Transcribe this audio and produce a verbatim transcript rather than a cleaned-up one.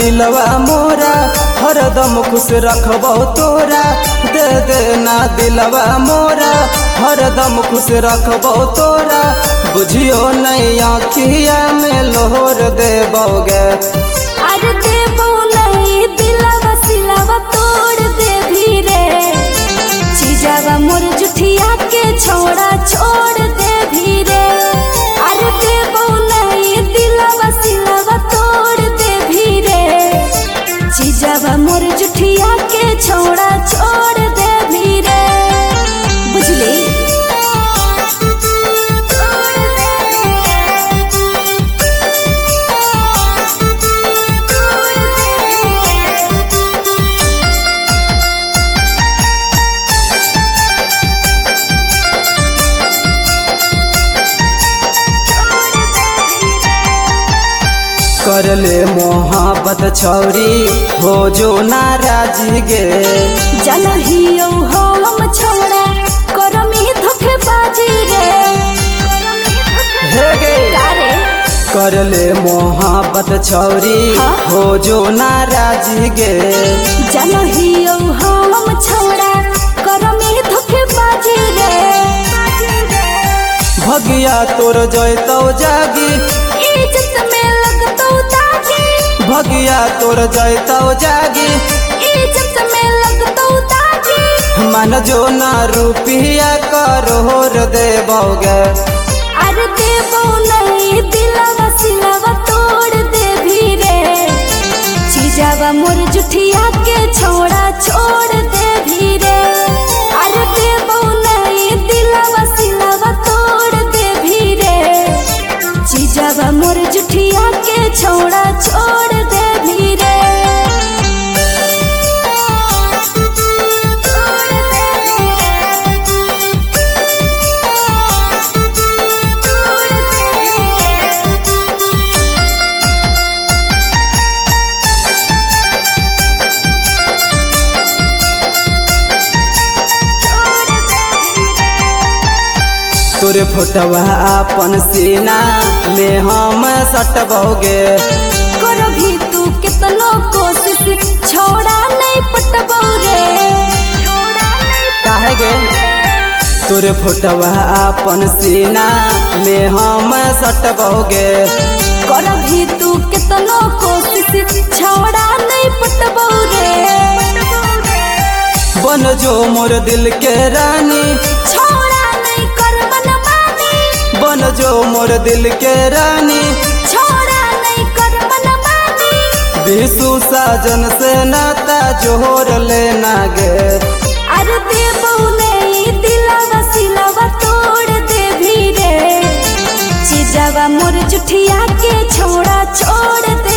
दिलवा मोरा हरदम खुश रखबो तोरा। दे देना दिलवा मोरा हरदम खुश रखबो तोरा। बुझियो नहीं आँखिया में लोहर देबोगे। अरे देबो नहीं दिलवा सिलवा तोड़ दे भी रे। चीजावा मोर जुठिया के छोड़ा छोड़ दे भी रे। अरे देबो नहीं दिलवा सिलवा तोड़ दे भी रे। चीजावा मोर जुठिया के छोड़ा छोड़ दे भी रे। बुझली कर ले मोहब्बत छौरी हो जो नाराजी गे। जनहियो हम छोड़ा करमी धोखेबाजी रे। हे गे कारे कर ले मोहब्बत छौरी हाँ? हो जो नाराजी गे। जनहियो हम छोड़ा करमी धोखेबाजी रे। भगिया तोर जयतौ जागी इज्जत में लगतौ दागी। भगिया तोर जयतौ जागी इज्जत में लगतौ दागी। मन जो ना रुपिया करोड़ देबोगे। अरे देबो नहीं दिलवा सिलवा तोड़ दे भी रे। चीजावा मोर जुठिया के छोड़ा छोड़ दे भी रे। अरे देबो नहीं दिलवा सिलवा तोड़ दे भी रे। चीजावा मोर जुठिया के छोड़ा छोड़ दे भी रे। तोरे फोटवा अपन सीना में हम सटबोगे। करो भी तू कितनो कोशिश छोड़ा नहीं पटबो रे। काहे गे तोरे फोटवा अपन सीना में हम सटबोगे। करो भी तू कितनो कोशिश छोड़ा नहीं पटबो रे। बन जो मोर दिल के रानी छोड़ा नहीं कर मनमानी। बन जो मोर दिल के रानी छोड़ा नहीं कर मनमानी। विशु साजन से नाता जोड़ लेना गे। अरे देबो नहीं दिलवा सिलवा तोड़ दे भी रे। चीजावा मोर जुठिया के छोड़ा छोड़ दे